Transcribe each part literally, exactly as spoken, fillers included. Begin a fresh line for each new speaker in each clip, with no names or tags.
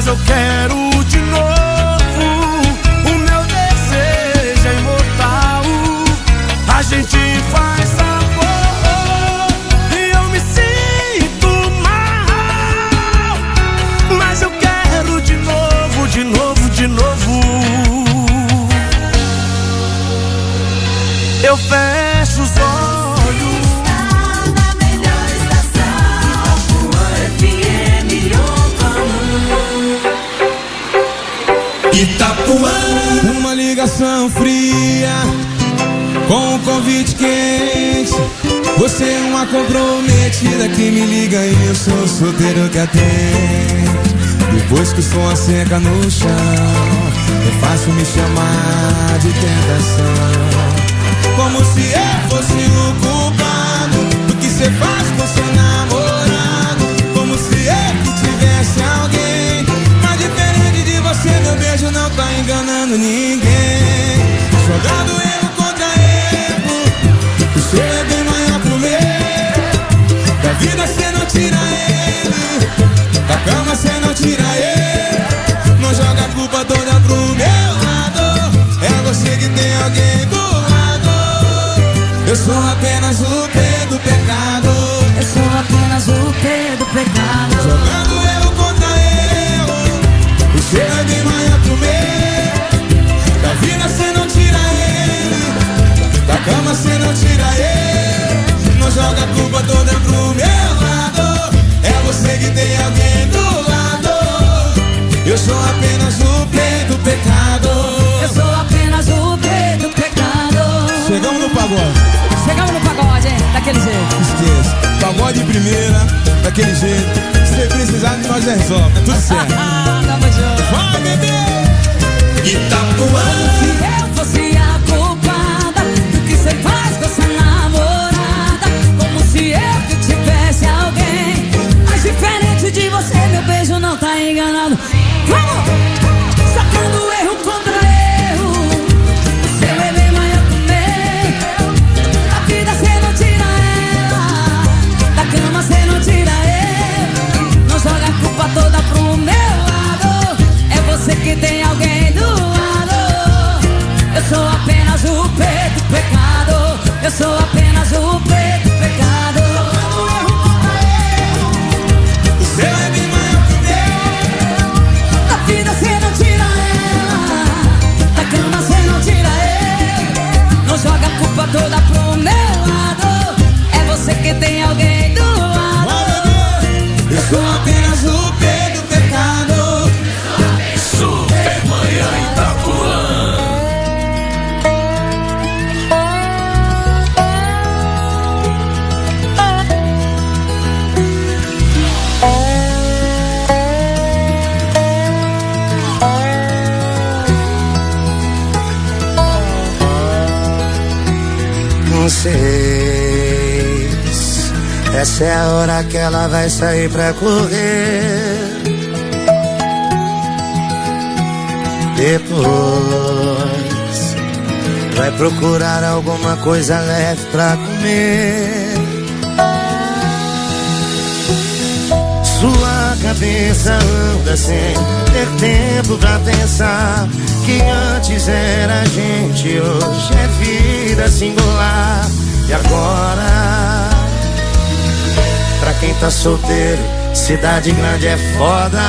eu quero de novo. O meu desejo é imortal. A gente faz amor e eu me sinto mal, mas eu quero de novo, de novo, de novo. Eu fecho os olhos.
Na melhor estação, Itapuã F M
Itapuã. Uma ligação fria com um convite quente. Você é uma comprometida que me liga e eu sou solteiro que atende. Depois que o som seca no chão, é fácil me chamar de tentação. Como se eu fosse o culpado do que cê faz com seu namorado. Como se eu que tivesse alguém. Mas diferente de você, meu beijo não tá enganando ninguém. Jogando erro contra erro, o seu é bem maior pro meu. Da vida cê não tira ele, da cama cê não tira ele. Não joga a culpa toda pro meu lado. É você que tem alguém do lado. Eu sou apenas o P do pecado.
Eu sou apenas o P do pecado.
Jogando erro contra erro, o seu é bem maior pro meu. Da vida cê não tira ele, da cama cê não tira ele. Não joga a culpa toda pro meu lado. É você que tem alguém do lado. Eu sou apenas o P do pecado.
Eu sou apenas o P do pecado.
Chegamos no pagode.
Chegamos no pagode, hein? Daquele jeito.
Esqueça, pagode de primeira, daquele jeito. Se precisar de nós resolve, é tudo certo.
Tamo junto.
Vai, bebê! Itapuã.
Se eu fosse a culpada do que cê faz com sua namorada, como se eu que tivesse alguém. Mas diferente de você, meu beijo não tá enganado. Vamos! Sacando erro contra erro, o seu é bem maior que o meu. Da vida cê não tira ela, da cama cê não tira ele. Não joga a culpa toda pro meu lado. É você que tem alguém do lado. Eu sou apenas o P do pecado. Eu sou apenas o P do pecado.
O seu é bem maior que o meu.
Da vida cê não tira ela, da cama cê não tira ele. Não joga a culpa toda pro meu lado. É você que tem alguém do lado.
Eu sou apenas o P do pecado.
Supermanhã Itapuã.
Não sei, essa é a hora que ela vai sair pra correr. Depois vai procurar alguma coisa leve pra comer. Sua cabeça anda sem ter tempo pra pensar que antes era gente, hoje é vida singular. E agora, pra quem tá solteiro, cidade grande é foda.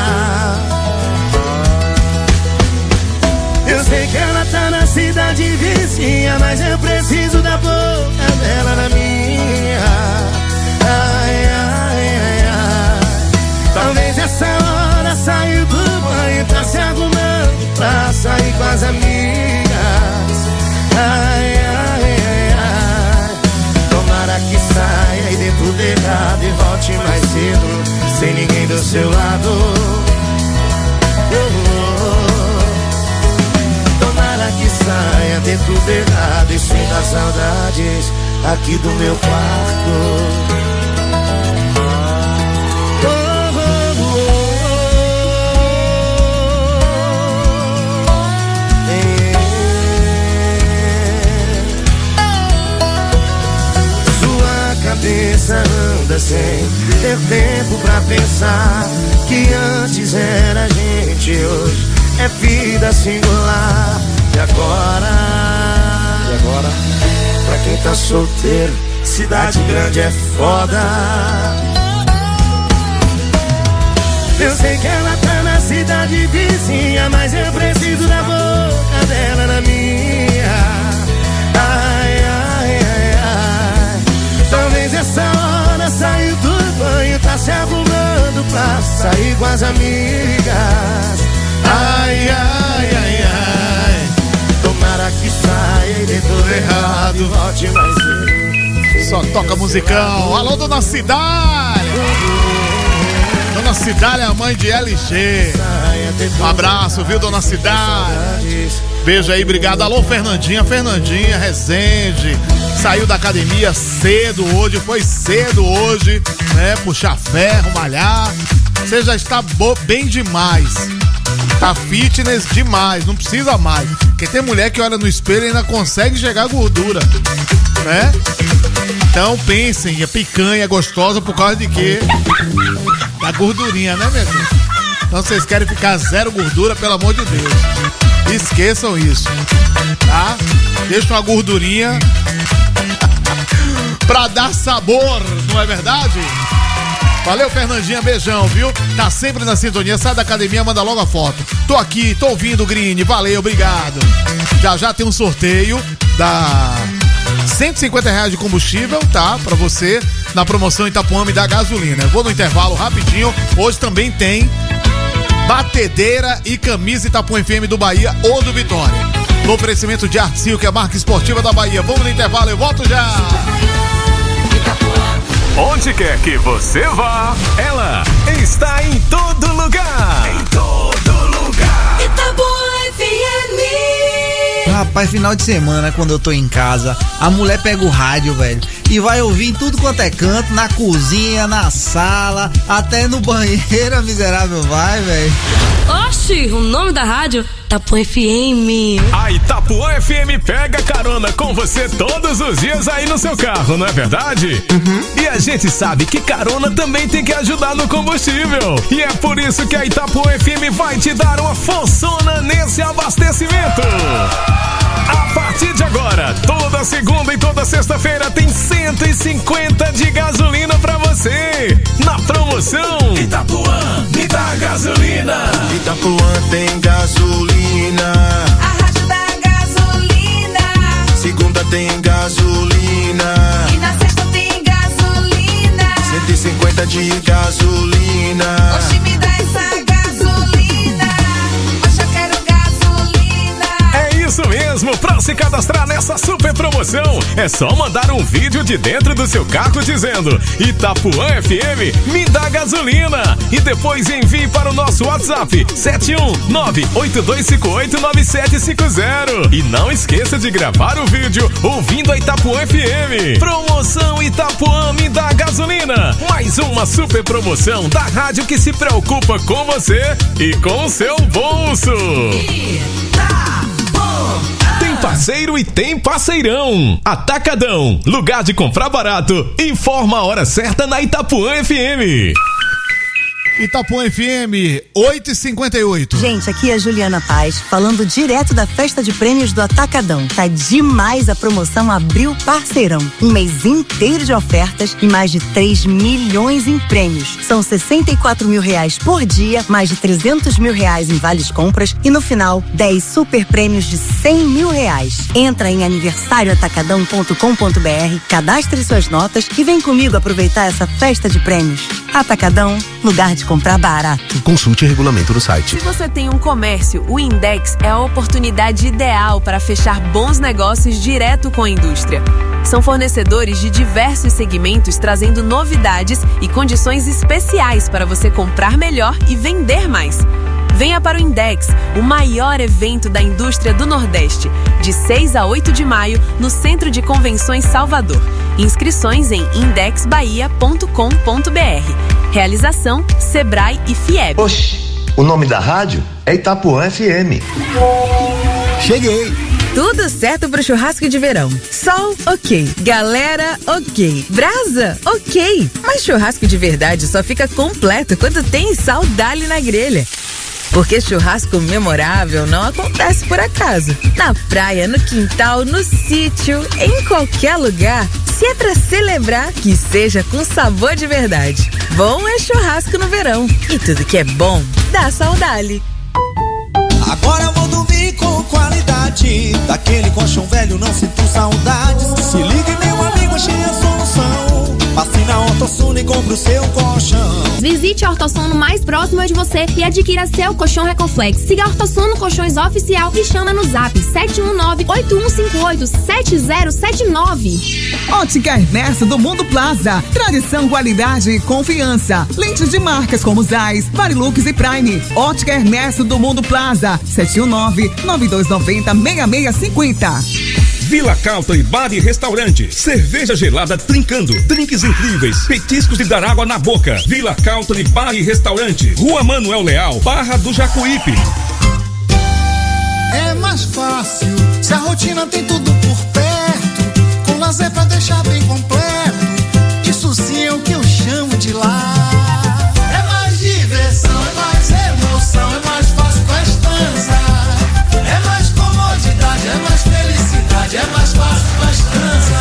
Eu sei que ela tá na cidade vizinha, mas eu preciso da boca dela na minha. Ai, ai, ai, ai. Talvez essa hora saiu do banho, tá se arrumando pra sair com as amigas. Ai, ai, ai, ai. Tomara que saia e dê tudo errado e volte mais cedo, sem ninguém do seu lado. Oh, oh. Tomara que saia, dê tudo errado e sinta saudades aqui do meu quarto. Cabeça anda sem ter tempo pra pensar que antes era gente, gente hoje é vida singular. E agora? E agora? Pra quem tá solteiro, cidade grande é foda. Eu sei que ela tá na cidade vizinha, mas eu preciso da boca dela na minha. Ai, ai, ai, ai. Talvez essa hora saiu do banho, tá se arrumando pra sair com as amigas. Ai, ai, ai, ai. Tomara que saia e dê tudo errado, volte mais vezes.
Só toca musicão. Alô, dona Cidália. Dona Cidália é a mãe de L G. Um abraço, viu, dona Cidália? Beijo aí, obrigado. Alô, Fernandinha, Fernandinha, Resende. Saiu da academia cedo hoje, foi cedo hoje, né? Puxar ferro, malhar. Você já está bo- bem demais. Tá fitness demais, não precisa mais. Porque tem mulher que olha no espelho e ainda consegue chegar a gordura, né? Então pensem, a picanha é gostosa por causa de quê? Da gordurinha, né, meu Deus? Então vocês querem ficar zero gordura, pelo amor de Deus. Esqueçam isso, tá? Deixa uma gordurinha pra dar sabor, não é verdade? Valeu, Fernandinha, beijão, viu? Tá sempre na sintonia, sai da academia, manda logo a foto. Tô aqui, tô ouvindo o Green, valeu, obrigado. Já já tem um sorteio da cento e cinquenta reais de combustível, tá? Pra você, na promoção Itapuã da gasolina. Eu vou no intervalo rapidinho, hoje também tem batedeira e camisa Itapuã F M do Bahia ou do Vitória. No oferecimento de Artsil, que é a marca esportiva da Bahia. Vamos no intervalo, eu volto já.
Onde quer que você vá, ela está em todo lugar. Em todo lugar.
Itapuã F M.
Rapaz, final de semana, quando eu tô em casa, a mulher pega o rádio, velho, e vai ouvir em tudo quanto é canto, na cozinha, na sala, até no banheiro, a miserável vai, velho.
Oxi, o nome da rádio? Itapuã F M.
A Itapuã F M pega carona com você todos os dias aí no seu carro, não é verdade? Uhum. E a gente sabe que carona também tem que ajudar no combustível. E é por isso que a Itapuã F M vai te dar uma forçona nesse abastecimento. A partir de agora, toda segunda e toda sexta-feira tem cento e cinquenta de gasolina pra você. Na promoção Itapuã, me dá gasolina.
Itapuã tem gasolina.
A rádio da gasolina.
Segunda tem gasolina.
E na sexta tem gasolina.
cento e cinquenta de gasolina.
Oxi, me dá essa gasolina. Oxe, eu quero gasolina.
É isso mesmo, pra se cadastrar nessa super promoção, é só mandar um vídeo de dentro do seu carro dizendo Itapuã F M, me dá gasolina. E depois envie para o nosso WhatsApp sete um nove oito dois cinco oito nove sete cinco zero. E não esqueça de gravar o vídeo ouvindo a Itapuã F M. Promoção Itapuã, me dá gasolina. Mais uma super promoção da rádio que se preocupa com você e com o seu bolso. Tem parceiro e tem parceirão. Atacadão, lugar de comprar barato. Informa a hora certa na Itapuã F M.
Itapuã F M, oito e cinquenta e oito.
Gente, aqui é a Juliana Paz, falando direto da festa de prêmios do Atacadão. Tá demais a promoção Abril Parceirão. Um mês inteiro de ofertas e mais de três milhões em prêmios. São sessenta e quatro mil reais por dia, mais de trezentos mil reais em vales compras e no final, dez super prêmios de cem mil reais. Entra em aniversário atacadão ponto com ponto b r, cadastre suas notas e vem comigo aproveitar essa festa de prêmios. Atacadão, lugar de comprar barato.
Consulte o regulamento no site.
Se você tem um comércio, o Index é a oportunidade ideal para fechar bons negócios direto com a indústria. São fornecedores de diversos segmentos trazendo novidades e condições especiais para você comprar melhor e vender mais. Venha para o Index, o maior evento da indústria do Nordeste, de seis a oito de maio, no Centro de Convenções Salvador. Inscrições em index bahia ponto com ponto b r. Realização Sebrae e Fieb.
Oxi, o nome da rádio é Itapuã F M.
Cheguei!
Tudo certo pro churrasco de verão. Sol, ok. Galera, ok. Brasa, ok. Mas churrasco de verdade só fica completo quando tem sal Dali na grelha. Porque churrasco memorável não acontece por acaso. Na praia, no quintal, no sítio, em qualquer lugar. Se é pra celebrar, que seja com sabor de verdade. Bom é churrasco no verão. E tudo que é bom, dá saudade.
Agora eu vou dormir com qualidade. Daquele colchão velho não sinto saudades. Se liga, meu amigo, achei a solução. Passe na Ortosono e compre o seu colchão.
Visite a Ortosono mais próxima de você e adquira seu colchão Recoflex. Siga a Ortosono Colchões Oficial e chama no zap sete um nove, oito um cinco oito, sete zero sete nove.
Ótica Ernesto do Mundo Plaza. Tradição, qualidade e confiança. Lentes de marcas como Zeiss, Varilux e Prime. Ótica Ernesto do Mundo Plaza. sete um nove, nove dois nove zero, seis seis cinco zero.
Vila Country Bar e Restaurante. Cerveja gelada trincando, drinks incríveis, petiscos de dar água na boca. Vila Country Bar e Restaurante. Rua Manuel Leal, Barra do Jacuípe.
É mais fácil se a rotina tem tudo por perto, com lazer pra deixar bem completo. Isso sim é o que eu chamo de lar. É mais diversão, é mais emoção, é mais fácil com a Estanza. É mais comodidade, é mais felicidade, é mais fácil com a Estanza.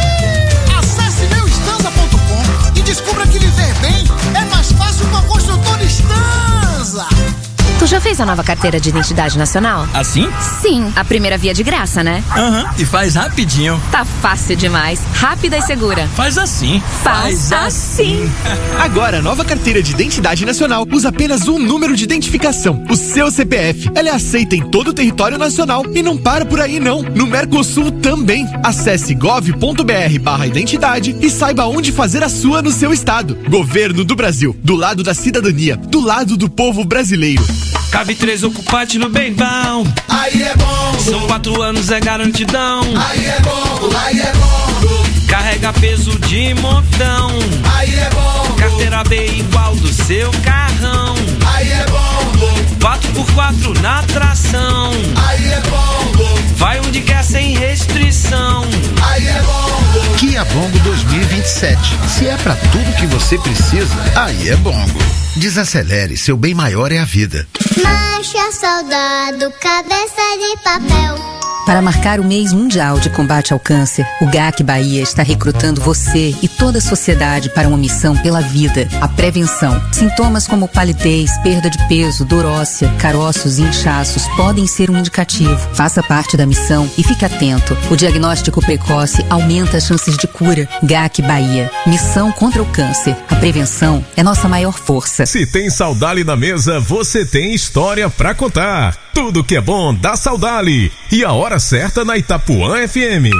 Acesse meu estanza ponto com e descubra que viver bem é mais fácil com a construtora Estanza.
Tu já fez a nova carteira de identidade nacional?
Assim?
Sim, a primeira via de graça, né?
Aham, uhum. E faz rapidinho.
Tá fácil demais, rápida e segura.
Faz assim.
Faz, faz assim.
Agora, a nova carteira de identidade nacional usa apenas um número de identificação, o seu C P F. Ela é aceita em todo o território nacional e não para por aí não. No Mercosul também. Acesse gov ponto br barra identidade e saiba onde fazer a sua no seu estado. Governo do Brasil, do lado da cidadania, do lado do povo brasileiro.
Cabe três ocupantes no bem bom.
Aí é bom.
São quatro anos, é garantidão.
Aí é bom, aí é bom.
Carrega peso de montão.
Aí é bom.
Carteira B igual do seu carrão.
Aí é bom.
quatro por quatro na tração.
Aí é bom.
Vai onde quer sem restrição.
Aí é bom.
Kia Bongo dois mil e vinte e sete. Se é pra tudo que você precisa, aí é Bongo. Desacelere, seu bem maior é a vida.
Marcha, soldado, cabeça de papel.
Para marcar o mês mundial de combate ao câncer, o G A C Bahia está recrutando você e toda a sociedade para uma missão pela vida, a prevenção. Sintomas como palidez, perda de peso, dor óssea, caroços e inchaços podem ser um indicativo. Faça parte da missão e fique atento. O diagnóstico precoce aumenta as chances de cura. G A C Bahia. Missão contra o câncer. A prevenção é nossa maior força.
Se tem Saudale na mesa, você tem história pra contar. Tudo que é bom dá Saudale. E a hora certa na Itapuã F M.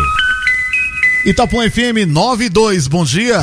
Itapuã F M nove e dois, bom dia.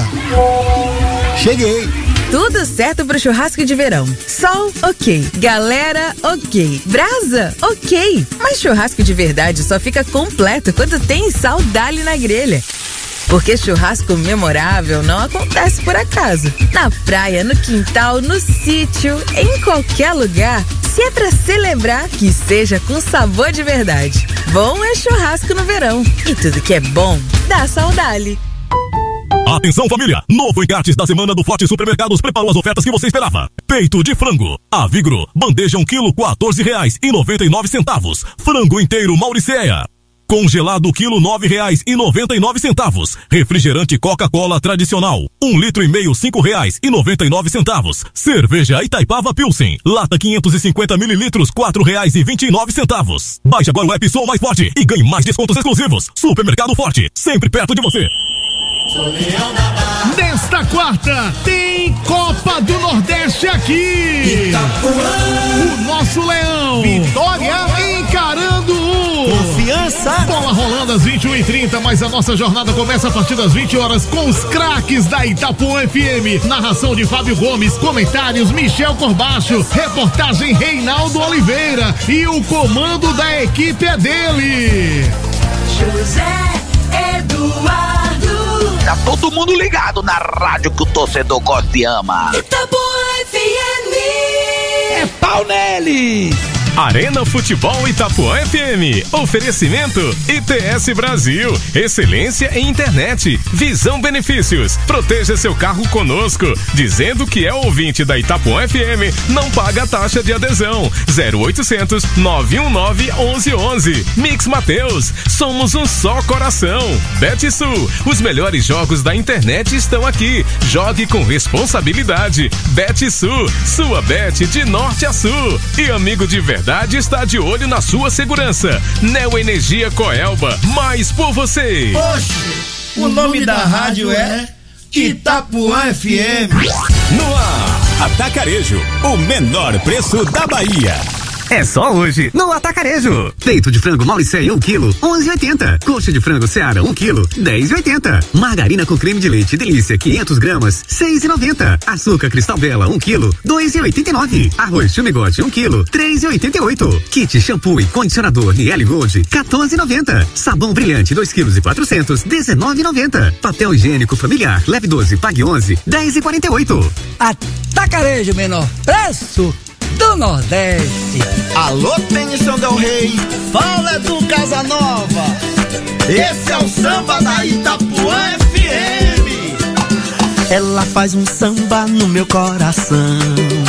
Cheguei. Tudo certo pro churrasco de verão. Sol, ok. Galera, ok. Brasa, ok. Mas churrasco de verdade só fica completo quando tem Saudale na grelha. Porque churrasco memorável não acontece por acaso. Na praia, no quintal, no sítio, em qualquer lugar. Se é pra celebrar, que seja com sabor de verdade. Bom é churrasco no verão. E tudo que é bom, dá saudade.
Atenção, família! Novo encartes da semana do Forte Supermercados preparou as ofertas que você esperava. Peito de frango, Avigro, bandeja um quilo, quatorze reais e noventa e nove centavos. Frango inteiro Mauricéia. Congelado quilo nove reais e noventa e nove centavos. Refrigerante Coca-Cola tradicional um litro e meio cinco reais e noventa e nove centavos. Cerveja Itaipava Pilsen lata quinhentos e cinquenta mililitros quatro reais e vinte e nove centavos. Baixe agora o app Sou Mais Forte e ganhe mais descontos exclusivos. Supermercado Forte, sempre perto de você.
Nesta quarta tem Copa do Nordeste aqui. Itapuã. O nosso leão Vitória encarando o
Confiança.
Bola rolando às vinte e uma e trinta, mas a nossa jornada começa a partir das vinte horas com os craques da Itapuã F M. Narração de Fábio Gomes, comentários Michel Corbacho, reportagem Reinaldo Oliveira e o comando da equipe é dele,
José Eduardo.
Tá todo mundo ligado na rádio que o torcedor gosta e ama.
Itapuã F M.
É pau nele!
Arena Futebol Itapuã F M. Oferecimento I T S Brasil. Excelência em internet. Visão Benefícios. Proteja seu carro conosco. Dizendo que é ouvinte da Itapuã F M, não paga taxa de adesão. zero oitocentos, nove um nove, onze onze. Mix Mateus. Somos um só coração. Betsul. Os melhores jogos da internet estão aqui. Jogue com responsabilidade. Betsul. Sua bet de norte a sul. E amigo de verdade está de olho na sua segurança. Neo Energia Coelba. Mais por você.
Oxe, o nome da rádio é Itapuã F M.
No ar, Atacarejo, o menor preço da Bahia.
É só hoje, no Atacarejo.
Peito de frango Mauricéia, um quilo, onze e oitenta. Coxa de frango Seara, um quilo, dez e oitenta. Margarina com creme de leite Delícia, quinhentas gramas, seis e noventa. Açúcar Cristal Bela, um quilo, dois e oitenta e nove. Arroz Chumigote, um quilo, três e oitenta e oito. Kit shampoo e condicionador Niele Gold, quatorze e noventa. Sabão brilhante, dois quilos e quatrocentos, dezenove e noventa. Papel higiênico familiar, leve doze, pague onze, dez e quarenta e oito.
Atacarejo, menor preço do Nordeste.
Alô, Tennyson Del Rey, fala do Casa Nova. Esse é o samba da Itapuã F M.
Ela faz um samba no meu coração.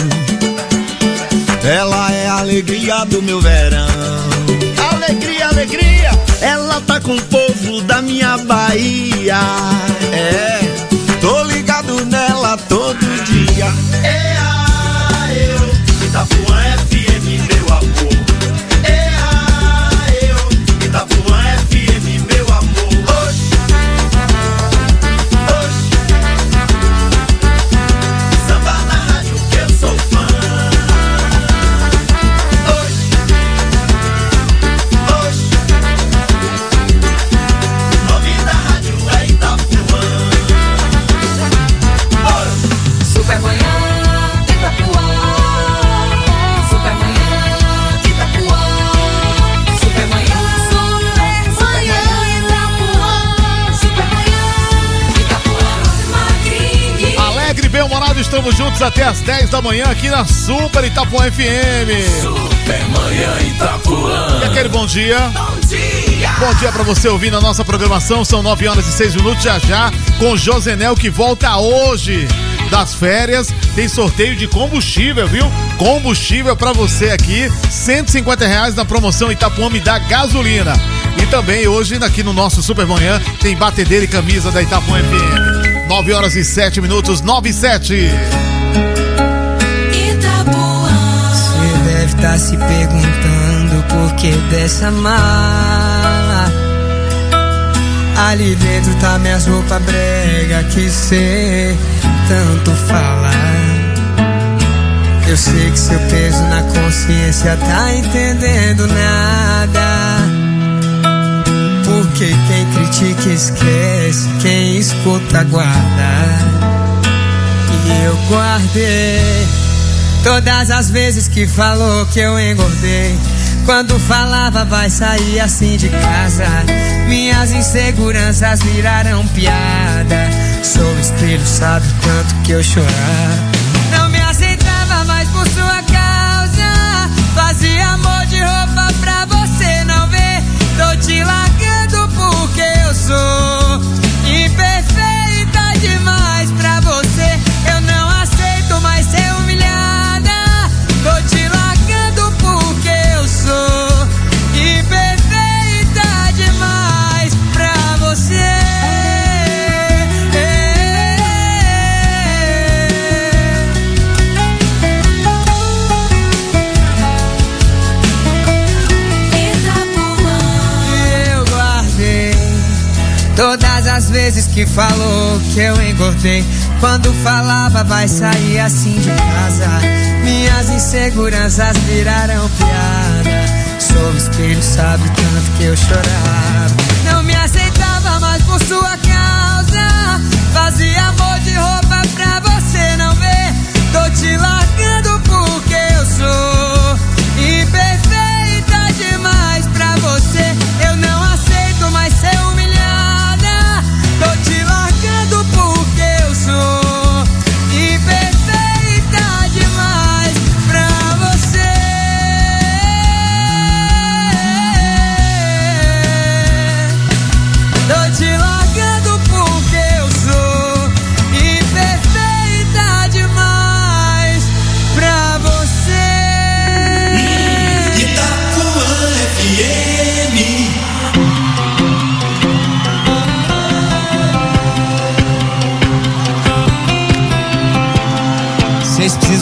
Ela é a alegria do meu verão. Alegria, alegria.
Ela tá com o povo da minha Bahia.
É, tô ligado nela todo dia. É a eu. Itapuã F M, meu amor. É a eu. Itapuã F M, meu amor. Oxe, oxe. Samba na rádio que eu sou fã. Oxe, oxe. O nome da rádio é Itapuã. Oxe.
Super Manhã Itapuã.
Bem-humorado, estamos juntos até as dez da manhã aqui na Super Itapuã F M.
Super Manhã Itapuã.
E aquele bom dia.
Bom dia.
Bom dia pra você ouvindo a nossa programação. São nove horas e seis minutos já já com o Josenel que volta hoje das férias. Tem sorteio de combustível, viu? Combustível pra você aqui. cento e cinquenta reais na promoção Itapuã Me Dá Gasolina. E também hoje aqui no nosso Super Manhã tem batedeira e camisa da Itapuã F M. nove horas e sete minutos, nove e sete.
Você deve estar se perguntando por que dessa mala. Ali dentro tá minhas roupas brega que cê tanto fala. Eu sei que seu peso na consciência tá entendendo nada. Porque quem critica esquece, quem escuta guarda. E eu guardei todas as vezes que falou que eu engordei. Quando falava vai sair assim de casa, minhas inseguranças viraram piada. Sou espelho, sabe o tanto que eu chorava. Não me aceitava mais por sua causa. Fazia amor de roupa pra você não ver. Tô te largando porque eu sou imperfeita demais pra você. Eu não aceito mais ser humilhada. Tô te largando porque eu sou imperfeita demais pra você. Todas as vezes que falou que eu engordei. Quando falava vai sair assim de casa, minhas inseguranças viraram piada. Sou espelho, sabe o tanto que eu chorava. Não me aceitava mais por sua causa. Fazia amor de roupa pra você não ver. Tô te largando porque eu sou imperfeita demais pra você. Eu não aceito mais ser humilhada. Tô te largando porque eu sou imperfeita demais pra você.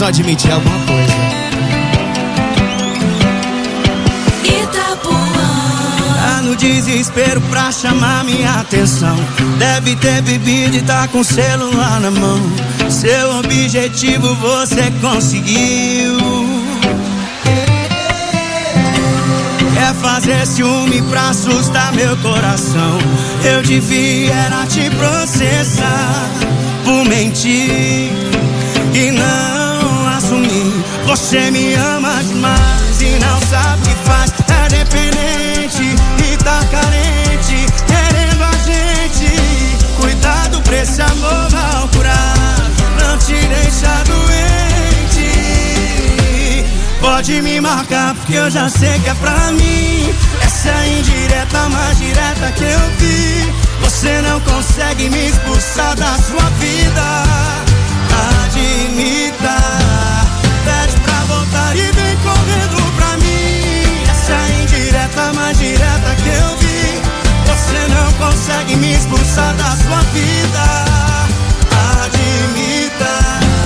precisam admitir alguma coisa.
Tá no desespero pra chamar minha atenção. Deve ter bebido e tá com o celular na mão. Seu objetivo você conseguiu. Quer fazer ciúme pra assustar meu coração. Eu devia era te processar por mentir e não assumir. Você me ama demais e não sabe o que faz. É dependente e tá carente, querendo a gente. Cuidado pra esse amor mal curado não te deixa doente. Pode me marcar porque eu já sei que é pra mim. Essa é a indireta mais direta que eu vi. Você não consegue me expulsar da sua vida. Admita, pede pra voltar e vem correndo pra mim. Essa é a indireta mais direta que eu vi. Você não consegue me expulsar da sua vida. Admita.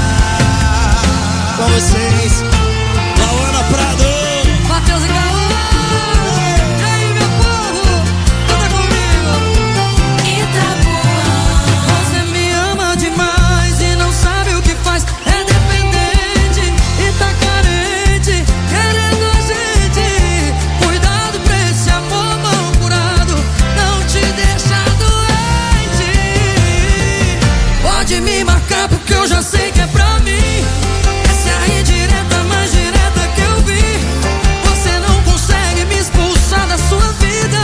Com vocês, Lauana Prado,
Matheus e Caô. E aí, meu povo, canta comigo. Itapuã. Você me ama demais e não sabe o que faz. É dependente e tá carente, querendo a gente. Cuidado pra esse amor mal curado não te deixa doente. Pode me marcar porque eu já sei que é pra mim. Essa é a indireta mais direta que eu vi. Você não consegue me expulsar da sua vida.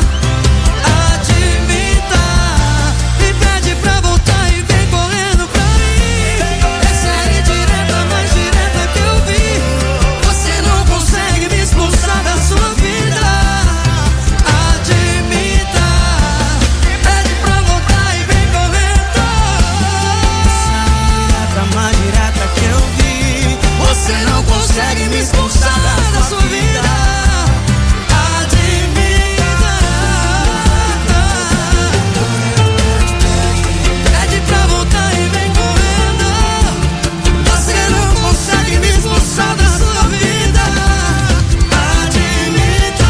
Admita e pede pra voltar e vem correndo pra mim. Essa é a indireta mais direta que eu vi. Você não consegue me expulsar da sua vida. Admita, pede pra voltar e vem correndo.
Essa mais direta que eu vi. Você não consegue me expulsar da sua vida. Admita, pede pra voltar e vem correndo. Você não consegue me expulsar da sua vida. Admita.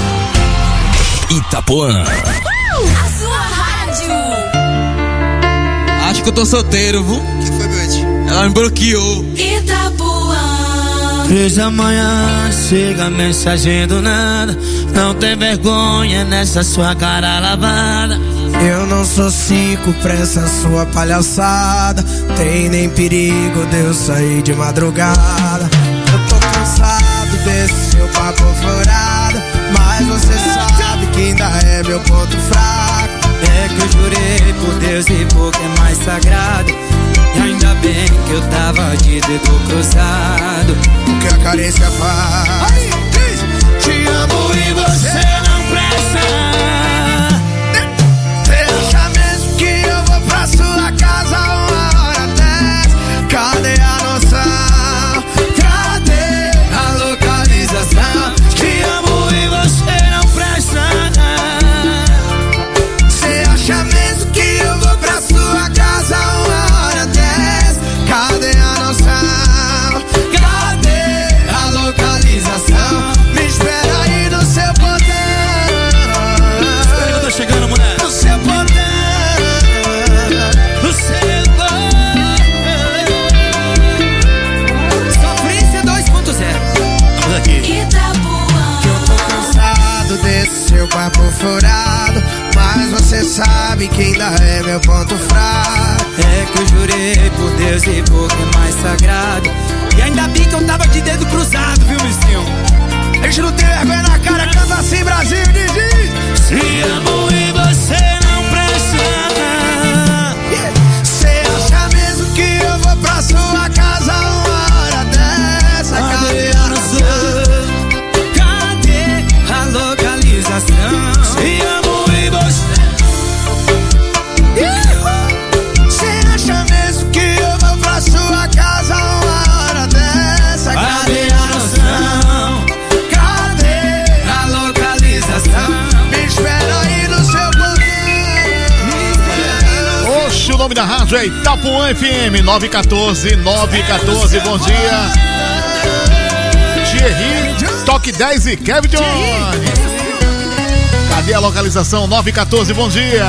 Itapuã.
A sua rádio.
acho que eu tô solteiro, viu?
Que foi, Bete?
Ela me bloqueou.
Itapuã.
Três da manhã, chega a mensagem do nada. Não tem vergonha nessa sua cara lavada.
Eu não sou cinco pra essa sua palhaçada. Tem nem perigo de eu sair de madrugada. Eu tô cansado desse seu papo furado, mas você sabe que ainda é meu ponto fraco.
É que eu jurei por Deus e por quem é mais sagrado. E ainda bem que eu tava de dedo cruzado.
O que a carência faz?
Aí, diz, te amo e você não presta.
Você acha mesmo que eu vou pra sua casa uma hora dessa? Cadê a noção? Cadê a localização?
Te amo e você não presta.
Você acha mesmo que eu vou pra sua casa uma hora dessa? Cadê a noção? Cadê a localização? Me espera aí no seu poder.
Espera que eu tô chegando, mulher.
No seu poder.
No seu poder. Sofrência dois ponto zero.
Vamos aqui.
Itapuã.
Que eu tô cansado desse seu papo furado, mas você sabe que ainda é meu ponto fraco.
É que eu jurei por Deus e por quem é mais sagrado. E ainda bem que eu tava de dedo cruzado, viu, Missinho?
A gente não tem vergonha na cara, canta assim, Brasil, diz.
Te amo e você não presta.
Você acha mesmo que eu vou pra sua casa uma hora dessa? Cadê a noção?
Cadê a localização? Te amo e você.
Você acha mesmo que eu vou pra sua casa uma hora dessa?
Cadê a noção?
da rádio é Itapuã F M nove quatorze, nove quatorze, bom dia. Thierry, Toque dez e Kevin Jones. Cadê a localização? nove quatorze, bom dia.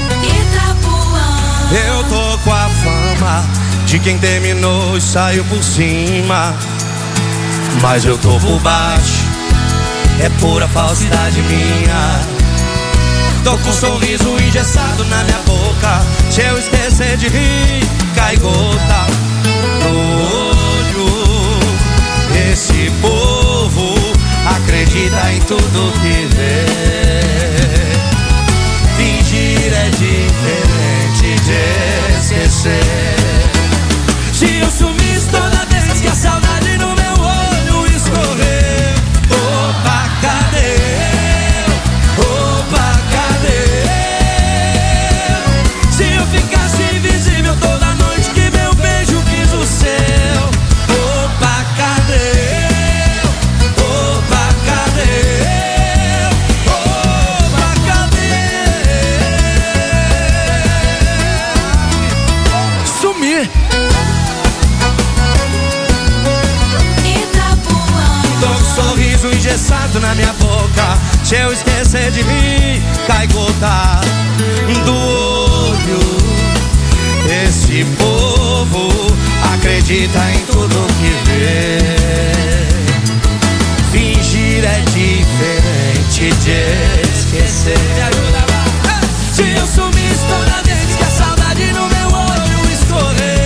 Eu tô com a fama de quem terminou e saiu por cima, mas eu tô por baixo, é pura falsidade minha. Tô com um sorriso engessado na minha boca, se eu esquecer de rir, cai gota no olho. Esse povo acredita em tudo que vê. Fingir é diferente de esquecer. Se eu sumisse toda vez que a saudade no meu olho escorreu, opa, cadê eu? Opa, cadê eu? Se eu ficasse invisível toda noite que meu beijo quis o céu, opa, cadê eu? Opa, cadê eu? Opa, cadê eu? Sumir. Sorriso engessado na minha boca, se eu esquecer de rir, cai gota do olho. Esse povo acredita em tudo que vê. Fingir é diferente de esquecer. Me ajuda, vai. Se eu sumisse toda vez que a saudade no meu olho escorreu,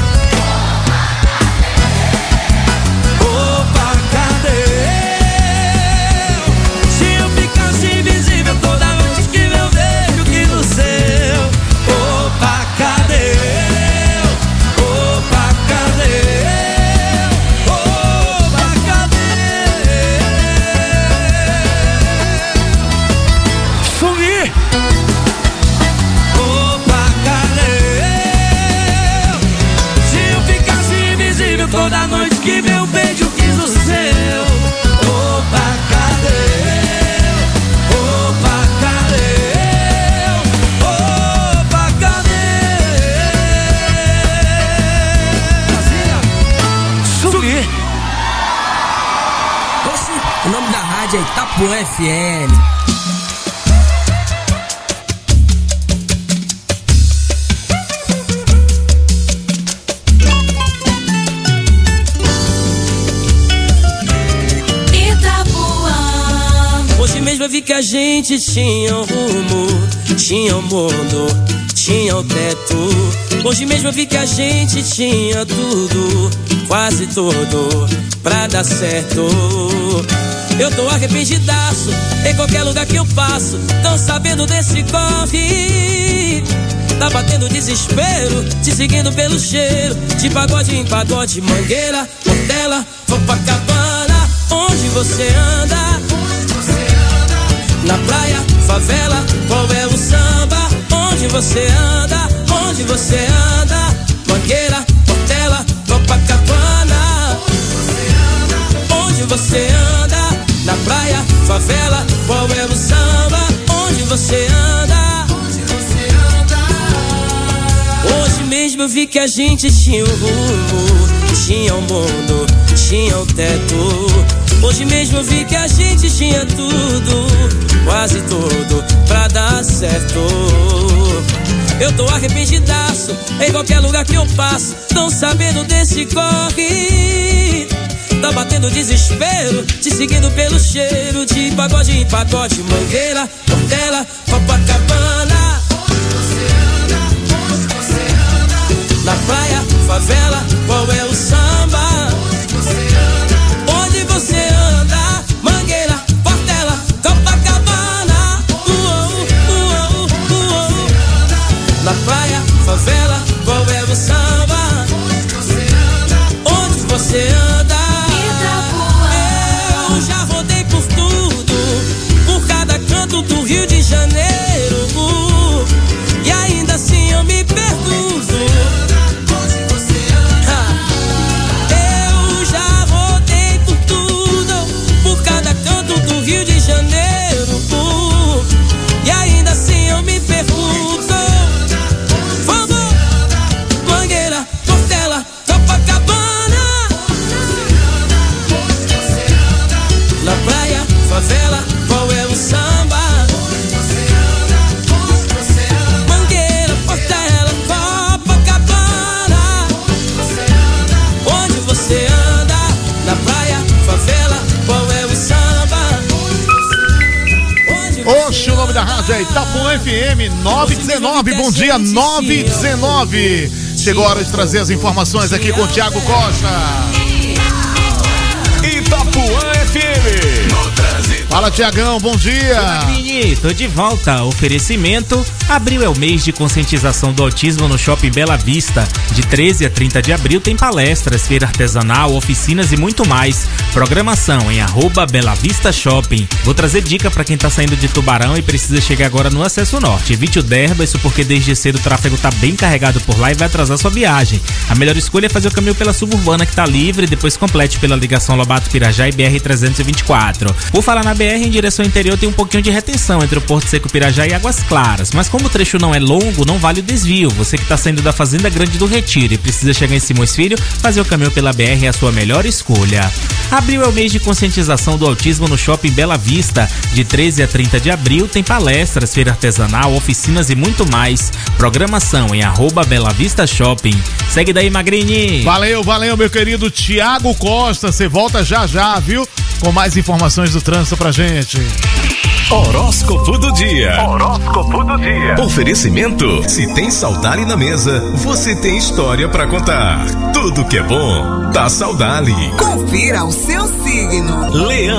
toda noite que meu beijo quis o seu. Opa, cadê eu? Opa, cadê eu? Opa, cadê eu? Sumir.
O nome da rádio é Itapuã F M.
Eu vi que a gente tinha um rumo, tinha um mundo, tinha um teto. Hoje mesmo eu vi que a gente tinha tudo, quase tudo, pra dar certo. Eu tô arrependidaço, em qualquer lugar que eu passo, tão sabendo desse corre. Tá batendo desespero, te seguindo pelo cheiro, de pagode em pagode, Mangueira, Portela, Copacabana. Onde você anda? Na praia, favela, qual é o samba? Onde você anda? Onde você anda? Mangueira, Portela, Copacabana. Onde você anda? Na praia, favela, qual é o samba? Onde você anda? Hoje mesmo eu vi que a gente tinha um rumo, tinha um mundo, tinha um teto. Hoje mesmo eu vi que a gente tinha tudo, quase tudo, pra dar certo. Eu tô arrependidaço, em qualquer lugar que eu passo, tão sabendo desse corre. Tá batendo desespero, te seguindo pelo cheiro, de pagode em pagode, Mangueira, Portela, Copacabana. Na praia, favela, qual é o samba? Onde você anda? Mangueira, Portela, Copacabana. Uou, uou, uou. Na praia, favela, qual é o samba? Onde você anda? Eu já rodei por tudo, por cada canto do Rio de Janeiro, e ainda assim eu me pergunto.
da rádio é Itapuã F M nove dezenove. Bom dia, nove dezenove. Chegou a hora de trazer as informações aqui com o Thiago Costa.
Itapuã F M.
Fala, Tiagão, bom dia.
Magrini, tô de volta. Oferecimento: abril é o mês de conscientização do autismo no Shopping Bela Vista. De treze a trinta de abril tem palestras, feira artesanal, oficinas e muito mais. Programação em arroba Bela Vista Shopping. Vou trazer dica pra quem tá saindo de Tubarão e precisa chegar agora no acesso norte. Evite o derba, isso porque desde cedo o tráfego tá bem carregado por lá e vai atrasar sua viagem. A melhor escolha é fazer o caminho pela suburbana, que tá livre, e depois complete pela ligação Lobato-Pirajá e B R trezentos e vinte e quatro. Por falar na B R, em direção ao interior tem um pouquinho de retenção entre o Porto Seco Pirajá e Águas Claras, mas como o trecho não é longo, não vale o desvio. Você que tá saindo da Fazenda Grande do Retiro e precisa chegar em Simões Filho, fazer o caminho pela B R é a sua melhor escolha. Abril é o mês de conscientização do autismo no Shopping Bela Vista. De treze a trinta de abril tem palestras, feira artesanal, oficinas e muito mais. Programação em arroba Bela Vista Shopping. Segue daí, Magrini.
Valeu, valeu, meu querido Thiago Costa. Você volta já já, viu? Com mais informações do trânsito pra gente.
Horóscopo do dia.
Horóscopo do dia.
Oferecimento: se tem Saudade na mesa, você tem história pra contar. Tudo que é bom, tá Saudade.
Confira o seu signo.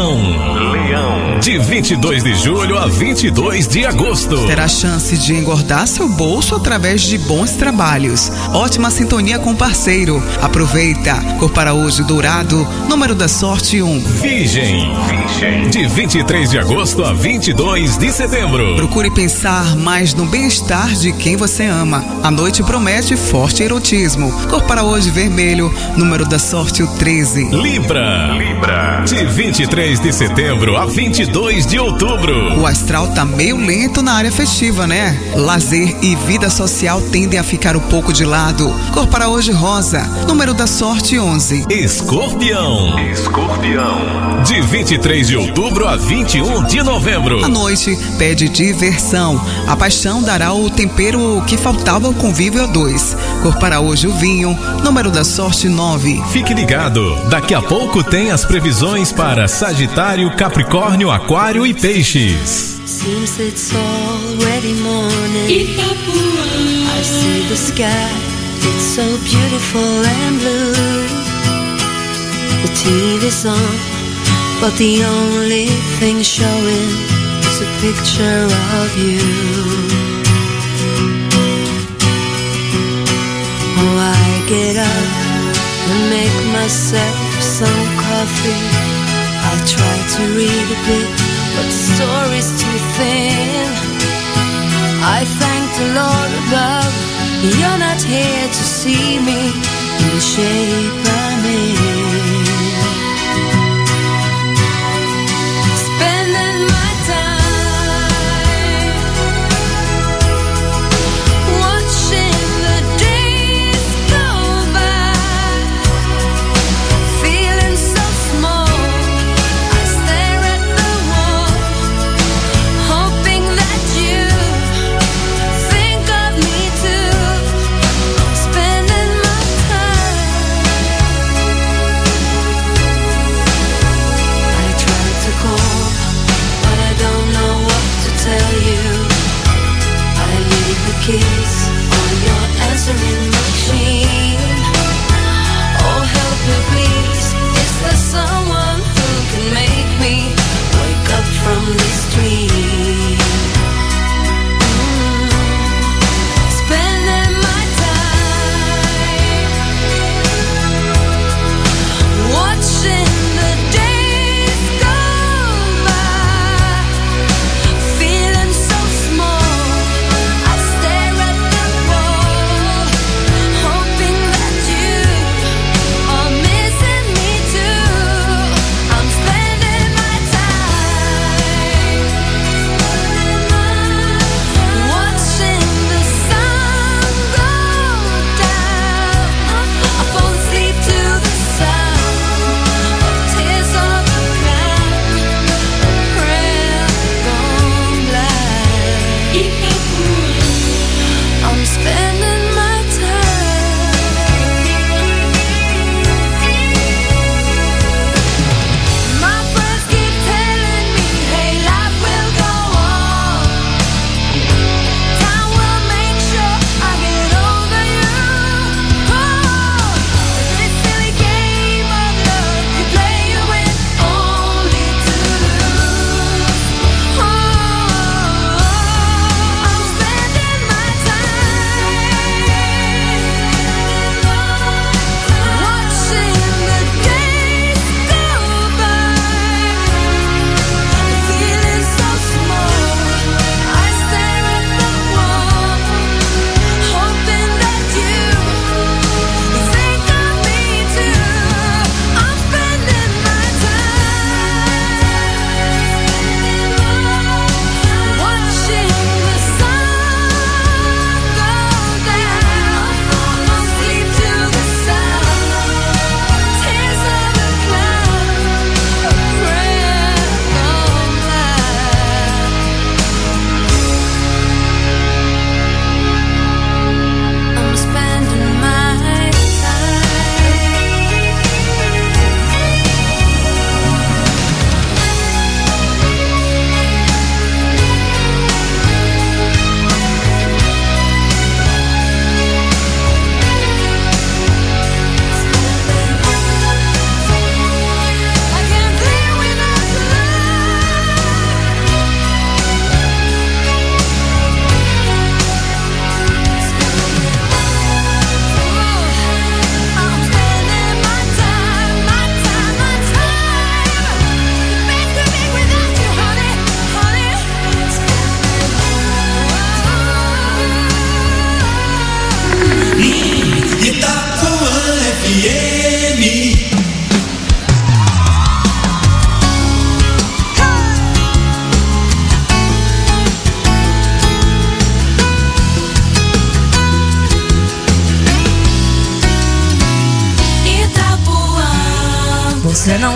Leão. Leão. De vinte e dois de julho a vinte e dois de agosto.
Terá chance de engordar seu bolso através de bons trabalhos. Ótima sintonia com o parceiro. Aproveita. Cor para hoje dourado. Número da sorte um.
Virgem. Virgem. De vinte e três de agosto a vinte e dois de setembro.
Procure pensar mais no bem-estar de quem você ama. A noite promete forte erotismo. Cor para hoje vermelho. Número da sorte o treze.
Libra. Libra. De vinte e três de setembro a vinte e dois de outubro.
O astral tá meio lento na área festiva, né? Lazer e vida social tendem a ficar um pouco de lado. Cor para hoje rosa. Número da sorte onze.
Escorpião. Escorpião. De vinte e três de outubro a vinte e um de novembro.
A noite pede diversão. A paixão dará o tempero que faltava ao convívio a dois. Cor para hoje o vinho. Número da sorte nove.
Fique ligado. Daqui a pouco tem as previsões para Sagitário, Capricórnio, Aquário e Peixes.
Seems it's already morning. Itapuã. I see the sky. It's so beautiful and blue. The T V's on, but the only thing showing is a picture of you. Oh, I get up and make myself some coffee. I try to read a bit, but the story's too thin. I thank the Lord above, you're not here to see me in the shape I'm in. Spending my time watching the days go by, feeling so small. I stare at the wall, hoping that you think of me too. Spending my time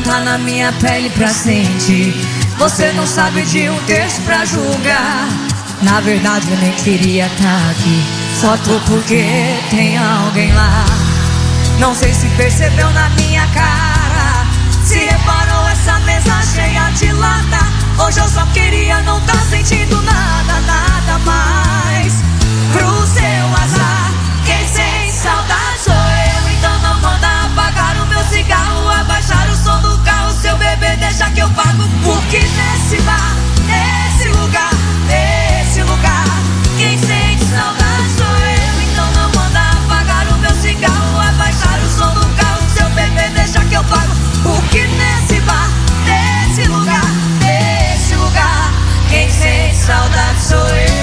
tá na minha pele pra sentir. Você não sabe de um texto pra julgar. Na verdade eu nem queria tá aqui, só tô porque tem alguém lá. Não sei se percebeu na minha cara, se reparou essa mesa cheia de lata. Hoje eu só queria não tá sentindo nada, nada mais. Pro seu azar, quem sente saudade sou eu. Então não manda apagar o meu cigarro, abaixar o som do carro. Seu bebê deixa que eu pago, porque nesse bar, nesse lugar, nesse lugar, quem sente saudade sou eu. Então não manda apagar o meu cigarro, abaixar o som do carro. Seu bebê deixa que eu pago, porque nesse bar, nesse lugar, nesse lugar, quem sente saudade sou eu.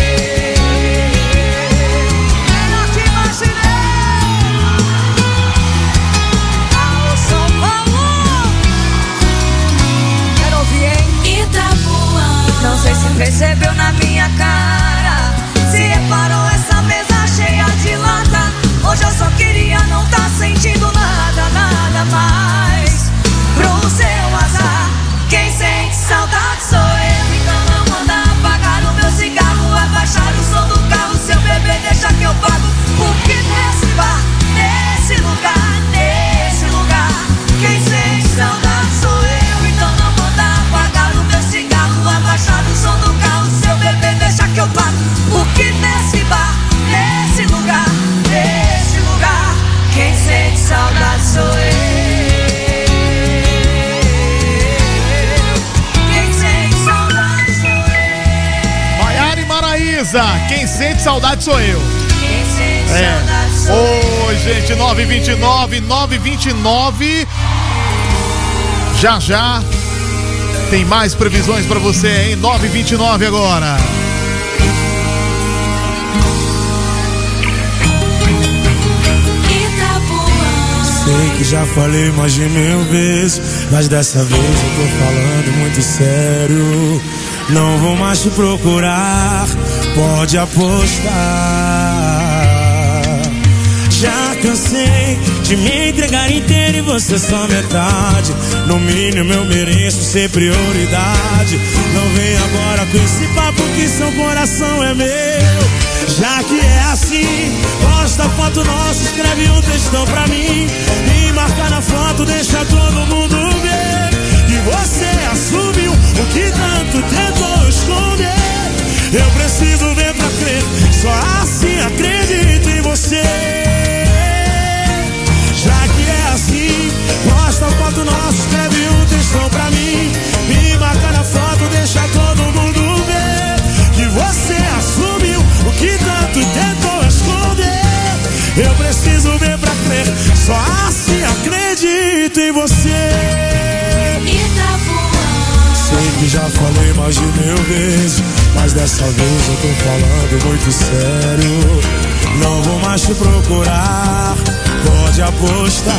Não sei se percebeu na minha cara, se reparou essa mesa cheia de lata. Hoje eu só queria não tá sentindo nada, nada mais. Pro seu azar, quem sente saudade sou eu. Então não manda apagar o meu cigarro, abaixar o som do carro. Seu bebê deixa que eu pago, porque nesse bar, nesse lugar, nesse lugar, quem sente saudade sou eu. Então não manda apagar o meu cigarro, abaixar o som do carro. Seu bebê deixa que eu pago, porque nesse bar, nesse lugar, nesse lugar, quem sente saudade sou eu. Quem sente saudade sou eu.
Maiara e Maraísa, quem sente saudade sou eu.
Quem sente
É.
saudade sou eu.
Oi, gente, nove e vinte e nove, nove e vinte e nove. Já já tem mais previsões pra você, hein? nove e vinte e nove agora.
Sei que já falei mais de mil vezes, mas dessa vez eu tô falando muito sério. Não vou mais te procurar, pode apostar. Já cansei de me entregar inteiro e você só metade. No mínimo eu mereço ser prioridade. Não vem agora com esse papo que seu coração é meu. Já que é assim, posta foto nossa, escreve um textão pra mim e marca na foto, deixa todo mundo ver que você assumiu o que tanto tentou esconder. Eu preciso ver pra crer, só assim acredito em você. Já que é assim, posta foto nossa, escreve um textão pra mim e marca na foto, deixa todo mundo ver que você assumiu o que tanto tentou esconder. Eu preciso ver pra crer, só assim acredito em você. Sei que já falei mais de mil vezes, mas dessa vez eu tô falando muito sério. Não vou mais te procurar, pode apostar.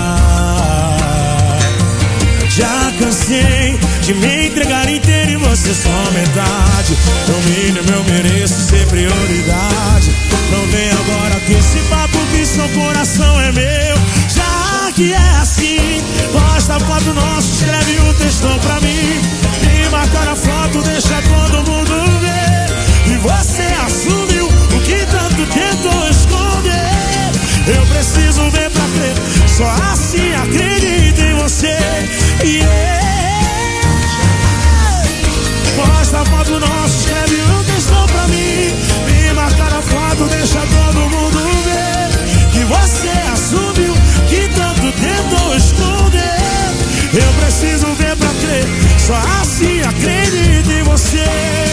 Já cansei de me entregar inteiro e você só metade. No mínimo eu mereço ser prioridade. Não vem agora com esse papo que seu coração é meu. Já que é assim, posta foto nossa, escreve um textão pra mim e marca na foto, deixa todo mundo ver. E você assumiu o que tanto tentou esconder. Eu preciso ver pra crer, só assim acredito em você. Yeah. Posta foto nossa, escreve um textão pra mim e marca na foto, deixa todo mundo ver que você assumiu que tanto tentou esconder. Eu preciso ver pra crer, só assim acredito em você.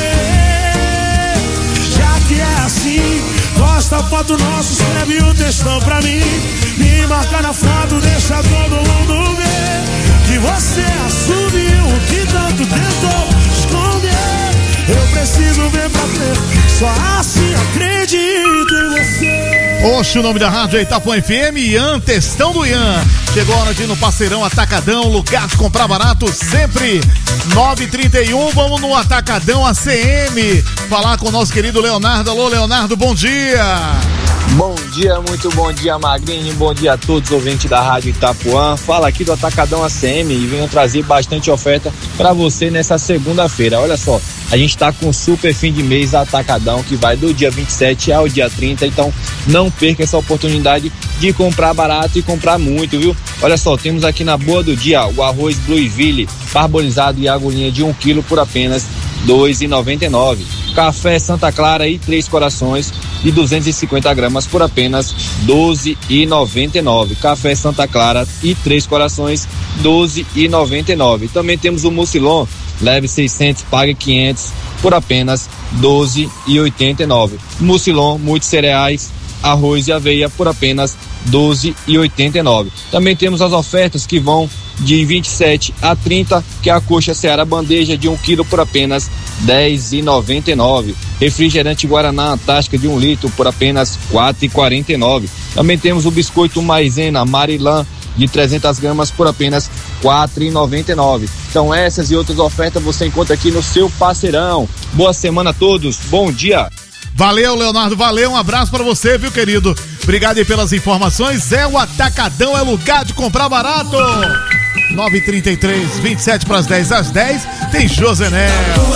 Já que é assim, posta foto nossa, escreve um textão pra mim e marca na foto, deixa todo mundo ver que você assumiu o que tanto tentou esconder. Eu preciso ver pra crer, só assim acredito em você.
Oxe, o nome da rádio é Itapuã F M, Ian, Textão do Ian. Chegou a hora de ir no Parceirão Atacadão, lugar de comprar barato sempre. nove e trinta e um, vamos no Atacadão A C M. Falar com o nosso querido Leonardo. Alô, Leonardo, bom dia.
Bom dia, muito bom dia, Magrinho. Bom dia a todos os ouvintes da Rádio Itapuã. Fala aqui do Atacadão A C M e venho trazer bastante oferta para você nessa segunda-feira. Olha só, a gente está com super fim de mês Atacadão que vai do dia vinte e sete ao dia trinta, então não perca essa oportunidade de comprar barato e comprar muito, viu? Olha só, temos aqui na boa do dia o arroz Blueville parbolizado e agulhinha de um quilo por apenas dois reais e noventa e nove centavos. Café Santa Clara e Três Corações de duzentas e cinquenta gramas por apenas doze reais e noventa e nove centavos. Café Santa Clara e Três Corações, doze reais e noventa e nove centavos. Também temos o Mucilon, leve seiscentos, pague quinhentos por apenas doze reais e oitenta e nove centavos. Mucilon, muitos cereais, arroz e aveia por apenas doze reais e oitenta e nove centavos. Também temos as ofertas que vão de vinte e sete a trinta, que é a coxa Seara bandeja de um quilo por apenas dez reais e noventa e nove centavos. Refrigerante Guaraná Antártica de um litro por apenas quatro reais e quarenta e nove centavos. Também temos o biscoito Maisena Marilã de trezentas gramas por apenas quatro reais e noventa e nove centavos. Então essas e outras ofertas você encontra aqui no seu parceirão. Boa semana a todos, bom dia.
Valeu, Leonardo, valeu, um abraço pra você, viu, querido? Obrigado aí pelas informações. É o Atacadão, é lugar de comprar barato. nove e trinta e três, vinte e sete para as dez, às dez, tem Josenel.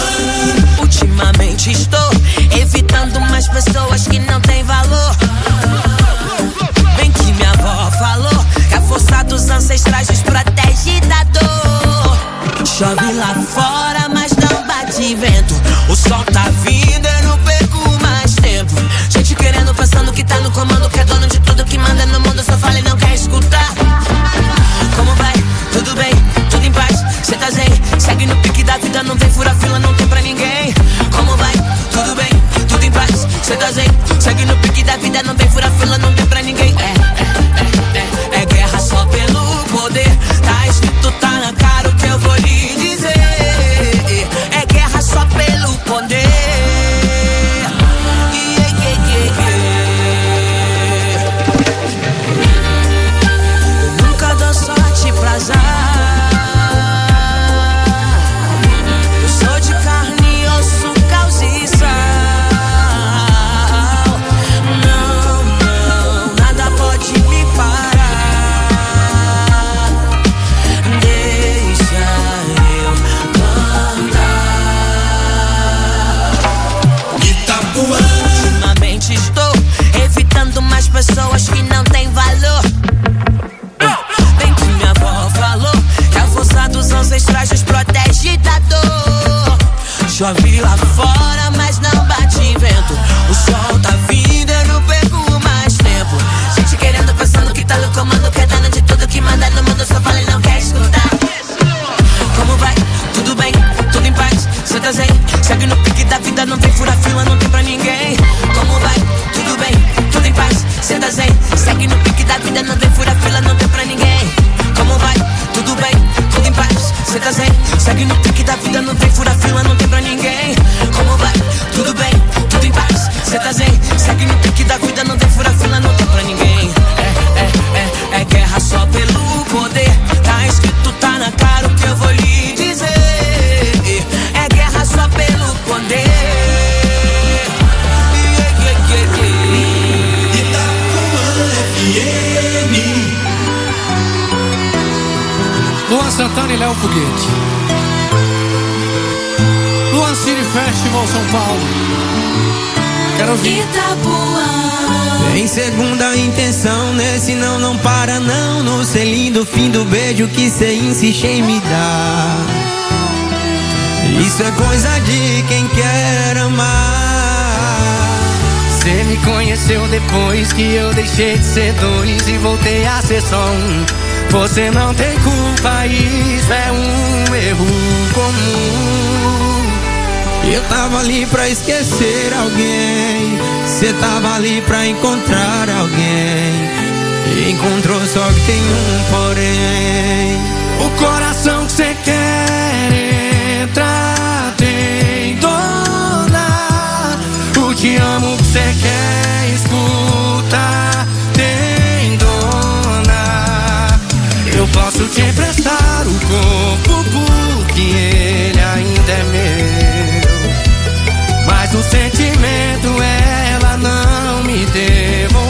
Ultimamente estou evitando mais pessoas que não têm valor. Bem que minha avó falou que a força dos ancestrais nos protege da dor. Chove lá fora, mas não bate vento. O sol tá vindo, eu não perco mais tempo. Gente querendo, pensando que tá no comando, que é dono de tudo, que manda no mundo, só fala e não quer escutar. Como vai? Tudo bem? Tudo em paz? Cê tá zen? Segue no pique da vida, não tem fura fila, não tem pra ninguém. Como vai? Tudo bem? Tudo em paz? Cê tá zen? Segue no pique da vida, não tem fura fila, não tem pra ninguém. É, é, é, é, é guerra só pelo poder. Tá escrito, tá na cara o que eu vou lhe dizer. É guerra só pelo poder. Yeah, yeah, yeah, yeah. Eu nunca dou sorte pra azar. Eu sou de carne e osso, caos e sal. Não, não, nada pode me parar. Deixa eu cantar. Itapuã. Ultimamente estou evitando mais pessoas que não têm valor. Bem que minha avó falou que a força dos ancestrais nos protege da dor. Chove lá fora, mas não bate vento. O sol tá vindo, eu não perco mais tempo. Gente querendo, pensando que tá no comando, que é dona de tudo, que manda no mundo, só fala e não quer escutar. Como vai? Tudo bem? Tudo em paz? Cê tá zen? Segue no pique da vida, não tem fura fila, não tem pra ninguém. Como vai? Tudo bem? Tudo em paz? Cê tá zen? Segue no pique da vida, não tem fura fila, não tem pra ninguém. Como vai? Tudo bem? Tudo em paz? Cê tá zen? Segue no pique da vida, não tem fura fila, não tem pra ninguém. Como vai? Tudo bem? Tudo em paz? Cê tá zen? Segue no pique da vida, não tem fura fila, não tem pra ninguém. É, é, é, é guerra só pelo poder. Tá escrito, tá na cara o que eu vou lhe dizer. É guerra só pelo poder. Yeah, yeah, yeah, yeah. Itapuã F M.
Luan Santana e Léo Foguete. Luan City Festival São Paulo. Quero ouvir.
Itapuã.
Tem segunda intenção, nesse não, não para não. No selinho do fim do beijo que cê insiste em me dar. Isso é coisa de quem quer amar. Cê me conheceu depois que eu deixei de ser dois e voltei a ser só um. Você não tem culpa, isso é um erro comum. Eu tava ali pra esquecer alguém, cê tava ali pra encontrar alguém. Encontrou, só que tem um porém. O coração que cê quer entrar tem dona. O te amo que cê quer escutar tem dona. Eu posso te emprestar o corpo porque ele ainda é meu, mas o sentimento ela não me devolveu.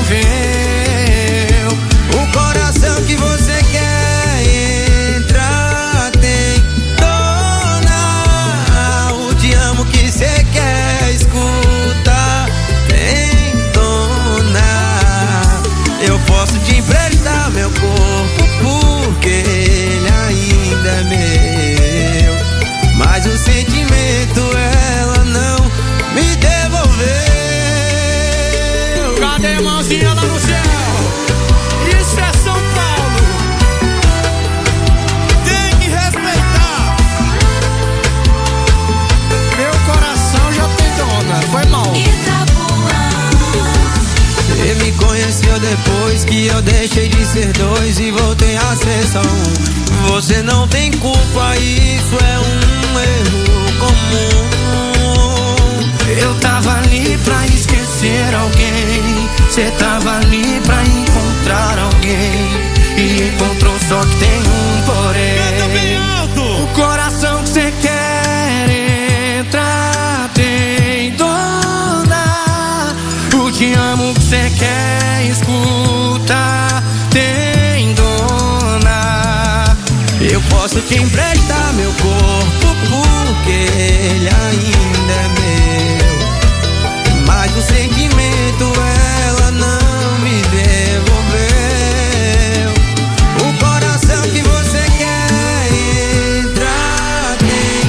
Depois que eu deixei de ser dois e voltei a ser só um. Você não tem culpa, isso é um erro comum. Eu tava ali pra esquecer alguém, cê tava ali pra encontrar alguém, e encontrou, só que tem um porém. O coração que cê quer entrar tem dona. O te amo que cê quer escutar tem dona. Eu posso te emprestar meu corpo porque ele ainda é meu, mas o sentimento ela não me devolveu. O coração que você quer entrar tem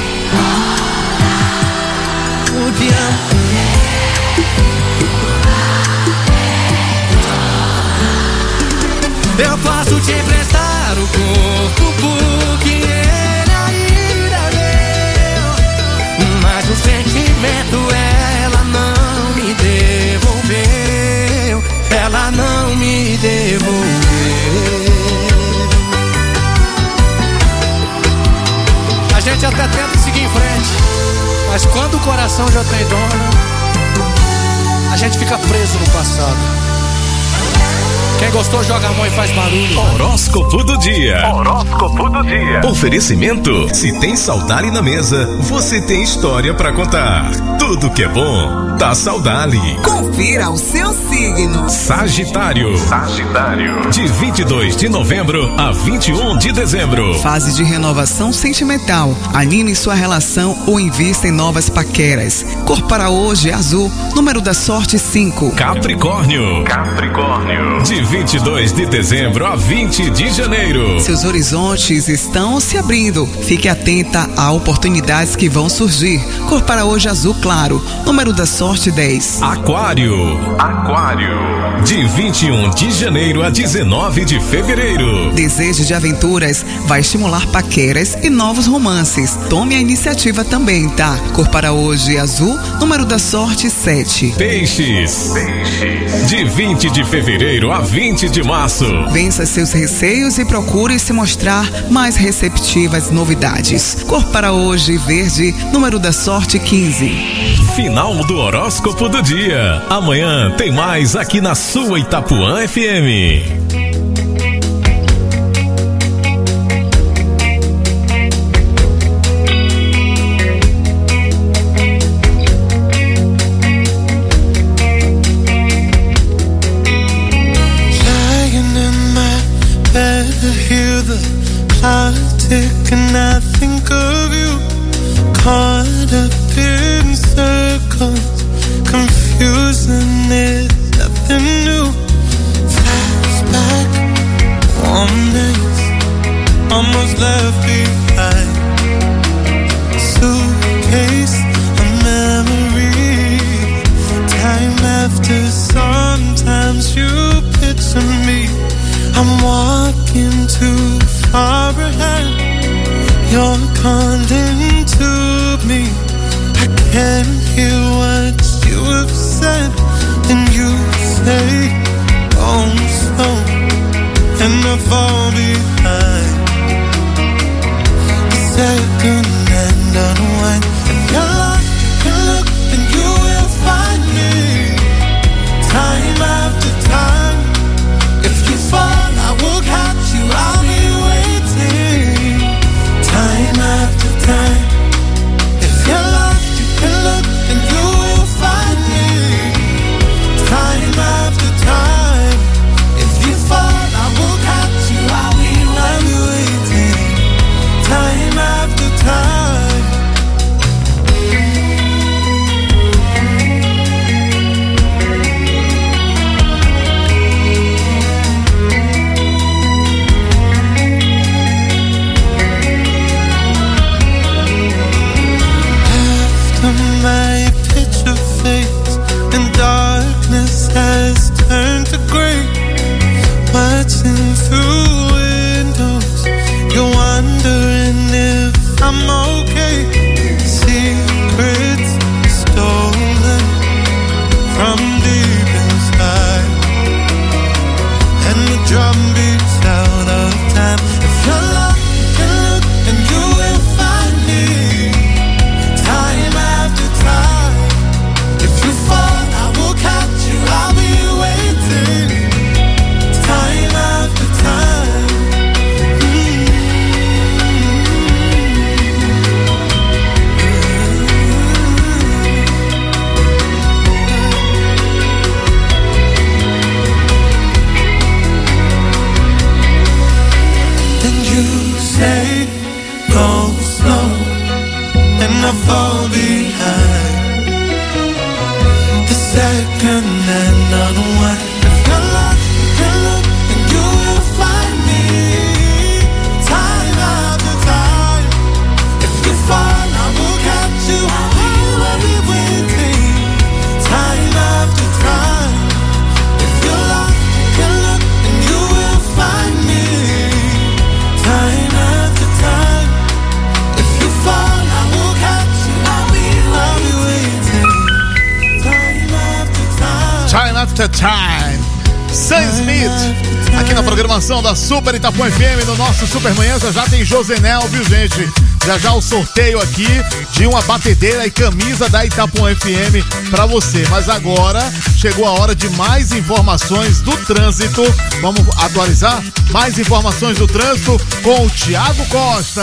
o te amo. Eu posso te emprestar o corpo porque ele ainda é meu, mas o sentimento ela não me devolveu. Ela não me devolveu.
A gente até tenta seguir em frente, mas quando o coração já tem dona, a gente fica preso no passado. Quem gostou joga a mão e faz barulho.
Horóscopo do dia.
Horóscopo do dia.
Oferecimento: se tem Saudade na mesa, você tem história pra contar. Tudo que é bom, tá Saudade.
Confira o seu signo.
Sagitário. Sagitário. De vinte e dois de novembro a vinte e um de dezembro.
Fase de renovação sentimental. Anime sua relação ou invista em novas paqueras. Cor para hoje azul. Número da sorte cinco.
Capricórnio. Capricórnio. De vinte e dois de dezembro a vinte de janeiro.
Seus horizontes estão se abrindo. Fique atenta a oportunidades que vão surgir. Cor para hoje azul claro. Número da sorte dez.
Aquário. Aquário. De vinte e um de janeiro a dezenove de fevereiro.
Desejo de aventuras vai estimular paqueras e novos romances. Tome a iniciativa também, tá? Cor para hoje azul. Número da sorte sete.
Peixes. Peixes. De vinte de fevereiro a vinte de março.
Vença seus receios e procure se mostrar mais receptiva às novidades. Cor para hoje verde. Número da sorte quinze.
Final do horóscopo do dia. Amanhã tem mais aqui na sua Itapuã F M.
Tick and I think of you, caught up in circles, confusing is nothing new. Flashback, warm days, almost left behind. Suitcase of memories, time after sometimes you picture me. I'm walking too far ahead. You're calling to me. I can't hear what you have said. And you say, oh, slow, and I fall behind. The second hand unwind. If you're lost, you can look and you will find me. Time after time. If you fall, I will catch you. I'll be waiting. Time after time. If you're lost, you can look and you will find me. Time after time. If you fall, I will catch you. I'll be
and I fall behind. The second and unwind. If you look, you look, and you will find me time after time. If you fall, I will catch you. We will be waiting time after time. If you look, you look, and you will find me time after time. If you fall, I will catch you. I'll be, I'll be waiting time after time.
Time After Time, Sam Smith, aqui na programação da Super Itapuã F M, no nosso Super Manhã. Já tem Josenel, viu, gente? Já já o sorteio aqui de uma batedeira e camisa da Itapuã F M pra você. Mas agora chegou a hora de mais informações do trânsito. Vamos atualizar mais informações do trânsito com o Thiago Costa.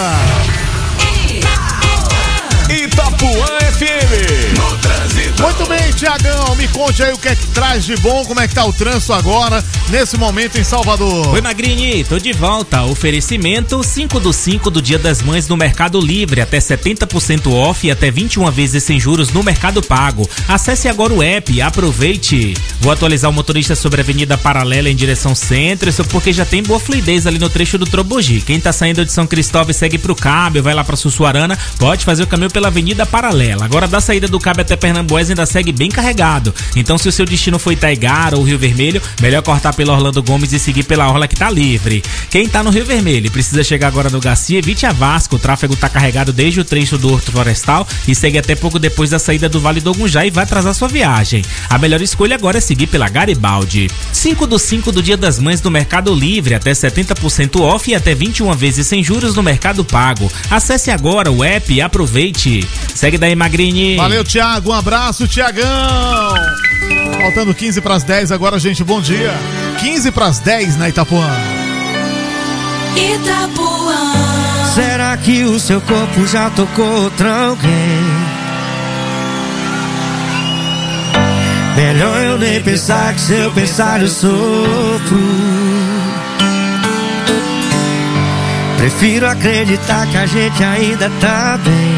Itapuã F M. No trânsito.
Muito bem, Tiagão, me conte aí o que é que traz de bom, como é que tá o trânsito agora, nesse momento em Salvador.
Oi, Magrini, tô de volta. Oferecimento cinco do cinco do Dia das Mães no Mercado Livre, até setenta por cento off e até vinte e uma vezes sem juros no Mercado Pago. Acesse agora o app e aproveite. Vou atualizar o motorista sobre a Avenida Paralela em direção centro, isso porque já tem boa fluidez ali no trecho do Trobogi. Quem tá saindo de São Cristóvão e segue pro Cabo, vai lá pra Sussuarana, pode fazer o caminho pela Avenida Paralela. Agora da saída do Cabo até Pernambués ainda segue bem carregado. Então se o seu destino foi Taigara ou Rio Vermelho, melhor cortar pela Orlando Gomes e seguir pela orla que tá livre. Quem tá no Rio Vermelho e precisa chegar agora no Garcia, evite a Vasco. O tráfego tá carregado desde o trecho do Horto Florestal e segue até pouco depois da saída do Vale do Ogunjá e vai atrasar sua viagem. A melhor escolha agora é seguir pela Garibaldi. cinco do cinco do Dia das Mães no Mercado Livre, até setenta por cento off e até vinte e uma vezes sem juros no Mercado Pago. Acesse agora o app e aproveite. Segue daí, Magrini.
Valeu, Thiago. Um abraço, Tiagão. Faltando quinze para as dez agora, gente. Bom dia. quinze para as dez na Itapuã.
Itapuã. Será que o seu corpo já tocou outra alguém? Melhor eu nem pensar, que se eu pensar eu sofro. Prefiro acreditar que a gente ainda tá bem.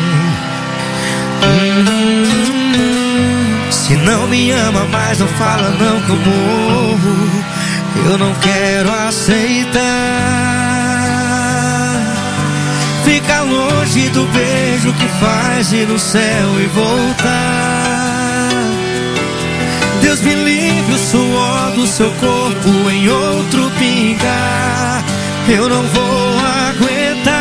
Hum, se não me ama mais, não fala não que eu morro. Eu não quero aceitar. Fica longe do beijo que faz ir no céu e voltar. Deus me livre o suor do seu corpo em outro pingar. Eu não vou aguentar.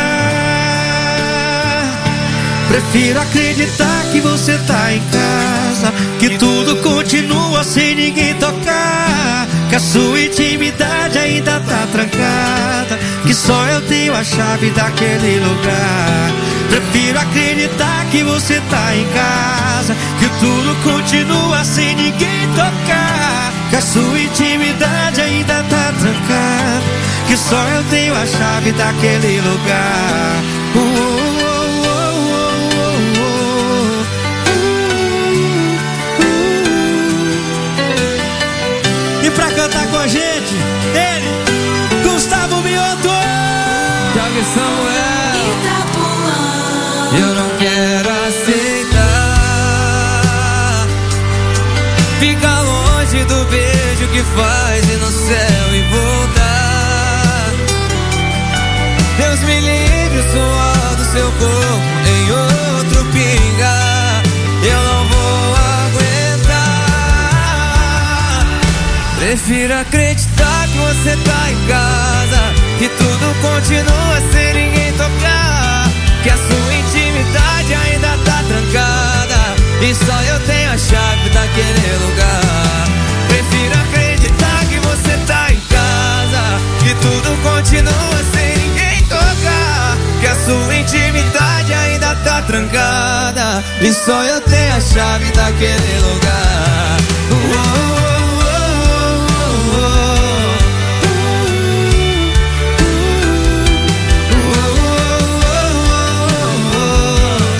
Prefiro acreditar que você tá em casa, que tudo continua sem ninguém tocar, que a sua intimidade ainda tá trancada, que só eu tenho a chave daquele lugar. Prefiro acreditar que você tá em casa, que tudo continua sem ninguém tocar, que a sua intimidade ainda tá trancada, que só eu tenho a chave daquele lugar. Uh, uh, E pra cantar com a gente, ele, Gustavo Mioto. Jogue Samuel. Eu não quero aceitar. Fica longe do beijo que faz ir no céu e voltar. Deus me livre o suor do seu corpo em outro pingar. Eu não vou aguentar. Prefiro acreditar que você tá em casa, que tudo continua sem ninguém tocar, que a sua intimidade ainda tá trancada e só eu tenho a chave daquele lugar. Prefiro acreditar que você tá em casa, que tudo continua sem ninguém tocar, que a sua intimidade ainda tá trancada e só eu tenho a chave daquele lugar. Uou.